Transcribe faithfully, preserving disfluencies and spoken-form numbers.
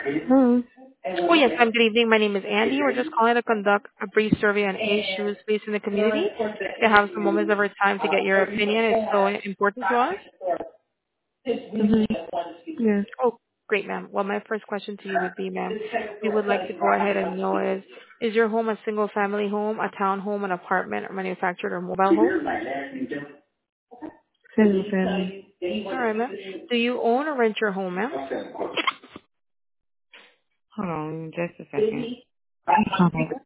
Hmm. Oh, yes, ma'am. Good evening. My name is Andy. We're just calling to conduct a brief survey on age shoe space in the community. To have some moments of our time to get your opinion. It's so important to us. Mm-hmm. Yes. Oh, great, ma'am. Well, my first question to you would be, ma'am, we would like to go ahead and know is, is your home a single-family home, a townhome, an apartment, or manufactured or mobile home? Single family. All right, ma'am. Do you own or rent your home, ma'am? Hold on just a second.